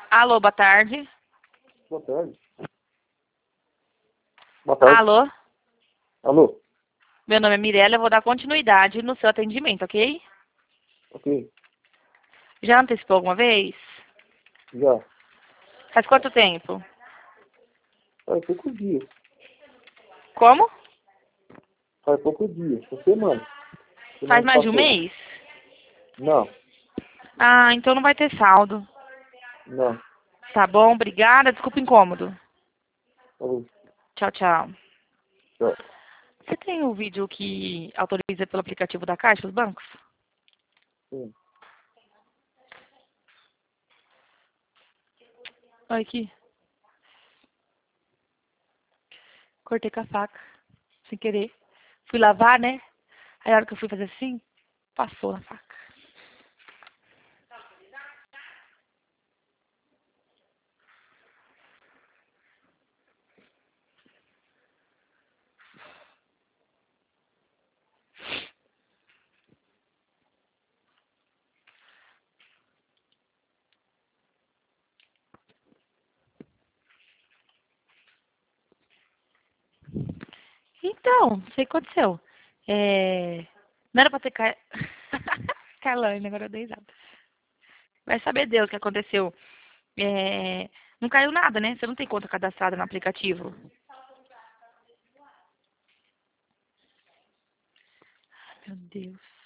Alô, boa tarde. Boa tarde. Boa tarde. Alô, Alô? meu nome é Mirella, eu vou dar continuidade no seu atendimento, ok? Ok. Já antecipou alguma vez? Já. Faz quanto tempo? Faz poucos dias. Como? Faz poucos dias. Essa semana. Faz Semana que mais de um passou. mês? Não. Ah, então não vai ter saldo. Não. Tá bom, obrigada. Desculpa o incômodo. Falou. Tchau, tchau. Tchau. Você tem o vídeo que autoriza pelo aplicativo da Caixa, os bancos? Sim. Olha aqui. Cortei com a faca, sem querer. Fui lavar, né? Aí a hora que eu fui fazer assim, passou na faca. Então, não sei o que aconteceu. Não era pra ter caído. Carlane, agora eu dei risada. Vai saber Deus o que aconteceu. Não caiu nada, né? Você não tem conta cadastrada no aplicativo. Meu Deus.